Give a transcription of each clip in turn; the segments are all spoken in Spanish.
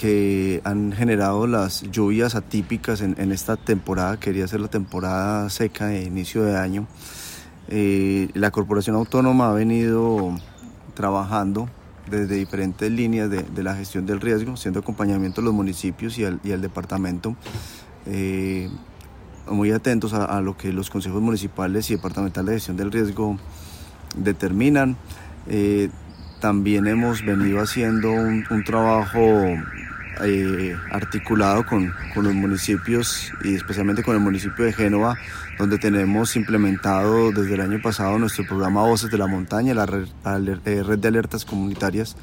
que han generado las lluvias atípicas en esta temporada, quería ser la temporada seca de inicio de año. La Corporación Autónoma ha venido trabajando desde diferentes líneas de la gestión del riesgo, haciendo acompañamiento a los municipios y al departamento, muy atentos a lo que los consejos municipales y departamentales de gestión del riesgo determinan. También hemos venido haciendo un trabajo articulado con los municipios y especialmente con el municipio de Génova, donde tenemos implementado desde el año pasado nuestro programa Voces de la Montaña, la red de alertas comunitarias,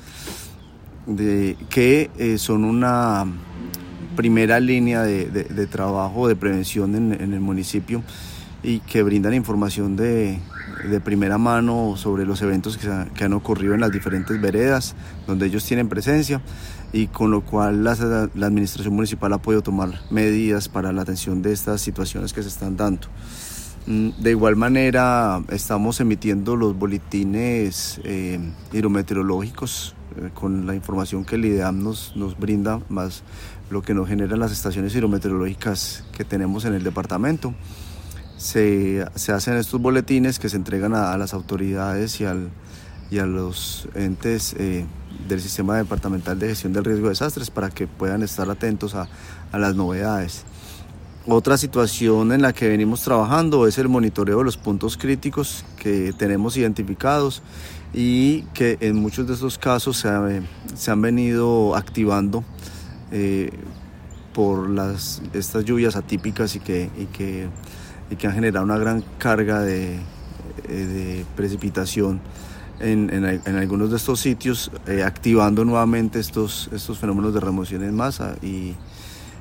que son una primera línea de trabajo de prevención en el municipio y que brindan información de primera mano sobre los eventos que han ocurrido en las diferentes veredas donde ellos tienen presencia, y con lo cual la administración municipal ha podido tomar medidas para la atención de estas situaciones que se están dando. De igual manera estamos emitiendo los boletines hidrometeorológicos con la información que el IDEAM nos brinda, más lo que nos generan las estaciones hidrometeorológicas que tenemos en el departamento. Se hacen estos boletines que se entregan a las autoridades y a los entes del Sistema Departamental de Gestión del Riesgo de Desastres para que puedan estar atentos a las novedades. Otra situación en la que venimos trabajando es el monitoreo de los puntos críticos que tenemos identificados y que en muchos de estos casos se han venido activando por estas lluvias atípicas y que han generado una gran carga de precipitación en algunos de estos sitios, activando nuevamente estos fenómenos de remoción en masa y